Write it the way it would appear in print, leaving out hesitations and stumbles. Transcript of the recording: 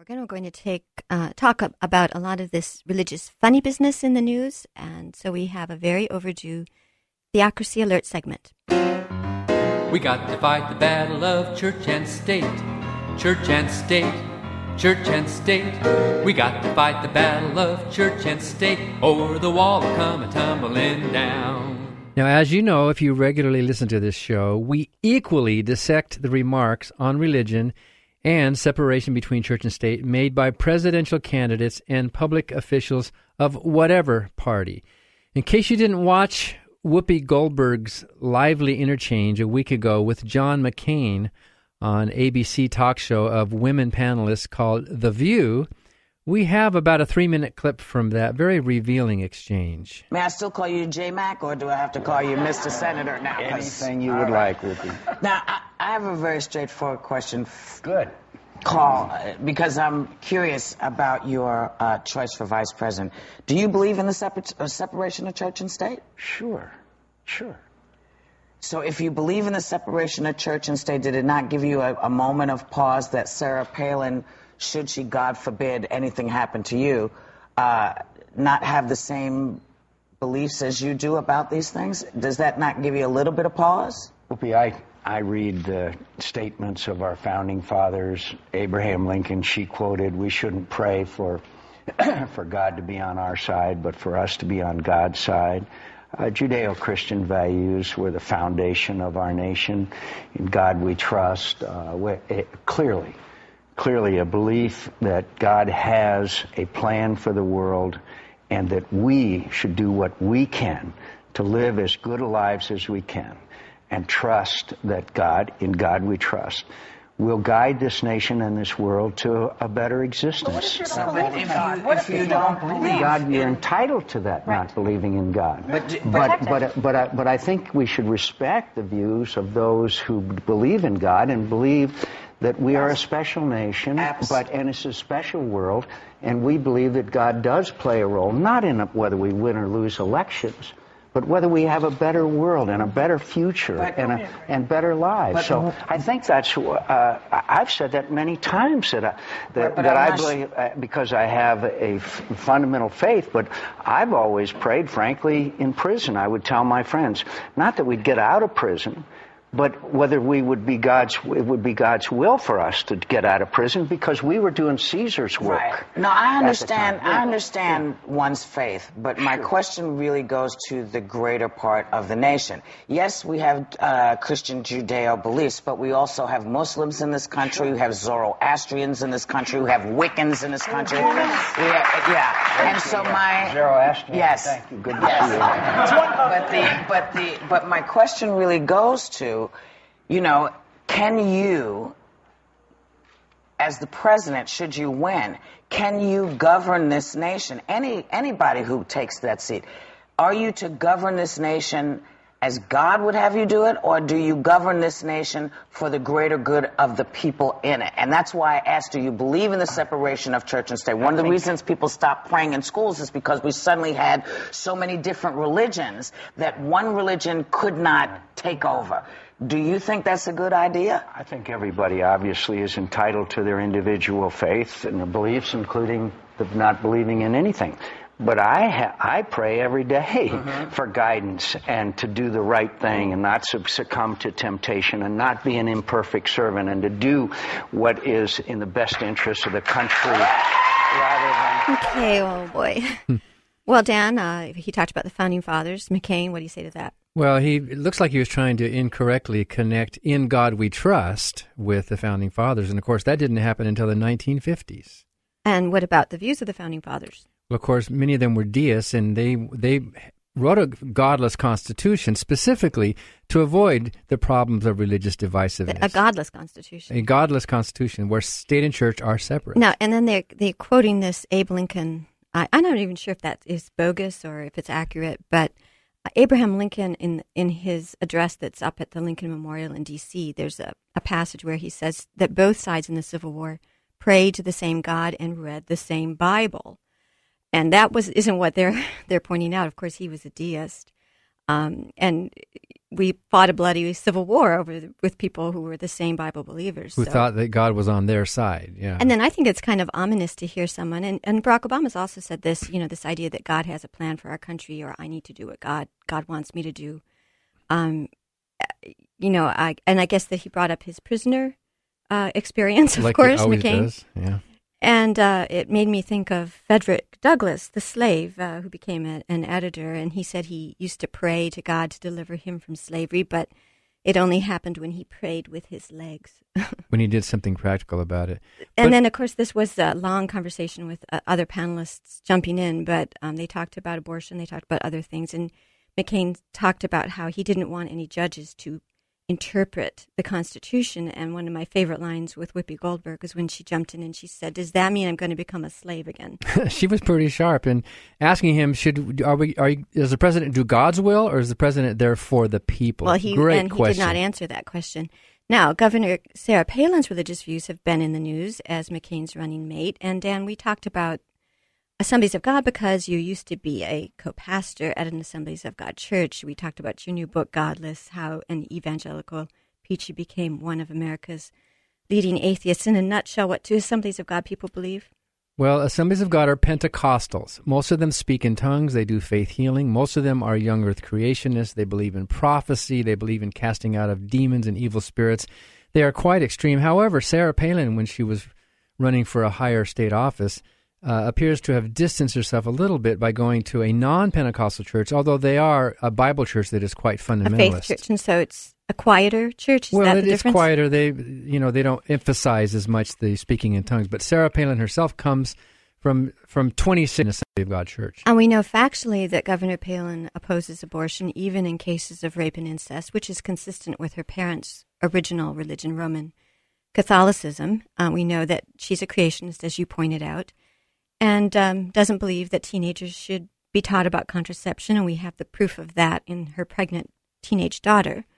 We're going to talk about a lot of this religious funny business in the news, and so we have a very overdue Theocracy Alert segment. We got to fight the battle of church and state, church and state, church and state. We got to fight the battle of church and state, or the wall will come a-tumbling down. Now, as you know, if you regularly listen to this show, we equally dissect the remarks on religion and separation between church and state made by presidential candidates and public officials of whatever party. In case you didn't watch Whoopi Goldberg's lively interchange a week ago with John McCain on ABC talk show of women panelists called The View, we have about a 3-minute clip from that very revealing exchange. May I still call you J-Mac, or do I have to call you Mr. Senator now? Anything you would like, Whoopi. Now, I have a very straightforward question. Good. Because I'm curious about your choice for vice president. Do you believe in the separation of church and state? Sure. So if you believe in the separation of church and state, did it not give you a moment of pause that Sarah Palin, should she, God forbid, anything happen to you, not have the same beliefs as you do about these things? Does that not give you a little bit of pause? Whoopi, I read the statements of our founding fathers. Abraham Lincoln, she quoted, we shouldn't pray for God to be on our side, but for us to be on God's side. Judeo-Christian values were the foundation of our nation. In God we trust. Clearly a belief that God has a plan for the world and that we should do what we can to live as good lives as we can, and trust that God, in God we trust, will guide this nation and this world to a better existence. If you don't believe in God, you're entitled to that, right. Not believing in God. But I think we should respect the views of those who believe in God and believe that we are a special nation, and it's a special world, and we believe that God does play a role, not in whether we win or lose elections, but whether we have a better world and a better future and better lives. So I think that's I've said that many times that I believe, because I have a fundamental faith. But I've always prayed, frankly, in prison. I would tell my friends, not that we'd get out of prison, but whether it would be God's will for us to get out of prison, because we were doing Caesar's work. Right. No, I understand one's faith, but my question really goes to the greater part of the nation. Yes, we have Christian Judeo beliefs, but we also have Muslims in this country, we have Zoroastrians in this country, we have Wiccans in this country. And so Zoroastrian. Yes. Thank you. Good to see you. But my question really goes to, can you, as the president, should you win, can you govern this nation? Anybody who takes that seat, are you to govern this nation as God would have you do it, or do you govern this nation for the greater good of the people in it? And that's why I asked, do you believe in the separation of church and state? One of the reasons people stopped praying in schools is because we suddenly had so many different religions that one religion could not take over. Do you think that's a good idea? I think everybody obviously is entitled to their individual faith and their beliefs, including the not believing in anything. But I pray every day for guidance and to do the right thing and not succumb to temptation and not be an imperfect servant and to do what is in the best interest of the country rather than... Okay, oh boy. Well, Dan, he talked about the Founding Fathers. McCain, what do you say to that? Well, it looks like he was trying to incorrectly connect "In God We Trust" with the Founding Fathers. And, of course, that didn't happen until the 1950s. And what about the views of the Founding Fathers? Well, of course, many of them were deists, and they wrote a godless constitution specifically to avoid the problems of religious divisiveness. A godless constitution. A godless constitution where state and church are separate. Now, and then they're quoting this Abe Lincoln. I'm not even sure if that is bogus or if it's accurate, but Abraham Lincoln, in his address that's up at the Lincoln Memorial in D.C., there's a passage where he says that both sides in the Civil War prayed to the same God and read the same Bible. And that isn't what they're pointing out. Of course, he was a deist. And we fought a bloody civil war with people who were the same Bible believers. Who thought that God was on their side, yeah. And then I think it's kind of ominous to hear someone, and Barack Obama's also said this, this idea that God has a plan for our country, or I need to do what God wants me to do. I guess that he brought up his prisoner experience, of course, McCain. Does. Yeah. And it made me think of Frederick Douglass, the slave who became an editor, and he said he used to pray to God to deliver him from slavery, but it only happened when he prayed with his legs. When he did something practical about it. And then, of course, this was a long conversation with other panelists jumping in, but they talked about abortion, they talked about other things, and McCain talked about how he didn't want any judges to interpret the Constitution. And one of my favorite lines with Whoopi Goldberg is when she jumped in and she said, "Does that mean I'm going to become a slave again?" She was pretty sharp in asking him, does the president do God's will, or is the president there for the people? Well, he did not answer that question. Now, Governor Sarah Palin's religious views have been in the news as McCain's running mate. And Dan, we talked about Assemblies of God because you used to be a co-pastor at an Assemblies of God church. We talked about your new book, Godless, how an evangelical preacher became one of America's leading atheists. In a nutshell, what do Assemblies of God people believe? Well, Assemblies of God are Pentecostals. Most of them speak in tongues. They do faith healing. Most of them are young earth creationists. They believe in prophecy. They believe in casting out of demons and evil spirits. They are quite extreme. However, Sarah Palin, when she was running for a higher state office, appears to have distanced herself a little bit by going to a non-Pentecostal church, although they are a Bible church that is quite fundamentalist. A faith church, and so it's a quieter church? Is that the difference? Well, it is quieter. They don't emphasize as much the speaking in tongues. But Sarah Palin herself comes from 26 Assembly of God church. And we know factually that Governor Palin opposes abortion even in cases of rape and incest, which is consistent with her parents' original religion, Roman Catholicism. We know that she's a creationist, as you pointed out, and doesn't believe that teenagers should be taught about contraception, and we have the proof of that in her pregnant teenage daughter.